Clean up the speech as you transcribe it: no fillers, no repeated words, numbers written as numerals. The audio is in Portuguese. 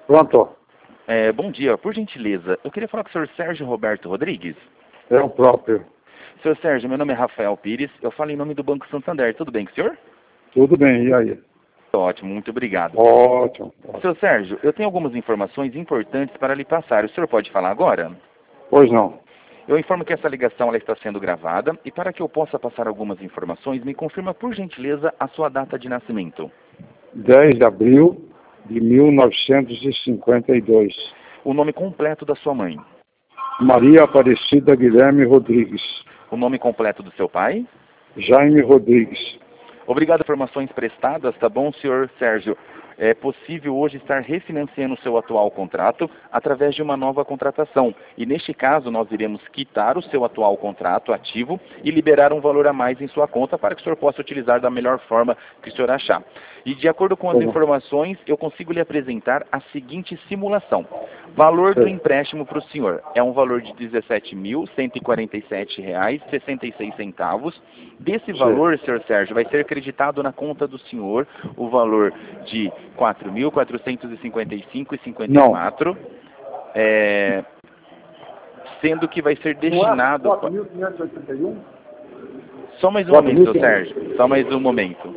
Pronto, Bom dia, por gentileza, eu queria falar com o senhor Sérgio Roberto Rodrigues. é o próprio. Senhor Sérgio, meu nome é Rafael Pires, eu falo em nome do Banco Santander, tudo bem com o senhor? Tudo bem, e aí? Ótimo, muito obrigado. Ótimo. Senhor Sérgio, eu tenho algumas informações importantes para lhe passar, o senhor pode falar agora? Pois não. Eu informo que essa ligação ela está sendo gravada e para que eu possa passar algumas informações, me confirma por gentileza a sua data de nascimento. 10 de abril de 1952. O nome completo da sua mãe. Maria Aparecida Guilherme Rodrigues. O nome completo do seu pai. Jaime Rodrigues. Obrigado por informações prestadas, tá bom, senhor Sérgio? É possível hoje estar refinanciando o seu atual contrato através de uma nova contratação. E neste caso, nós iremos quitar o seu atual contrato ativo e liberar um valor a mais em sua conta para que o senhor possa utilizar da melhor forma que o senhor achar. E de acordo com as informações, eu consigo lhe apresentar a seguinte simulação. Valor do empréstimo para o senhor é um valor de R$ 17.147,66. Desse valor, senhor Sérgio, vai ser creditado na conta do senhor o valor de R$ 4.455,54, sendo que vai ser destinado... 4.581? Só mais um momento, senhor Sérgio, só mais um momento.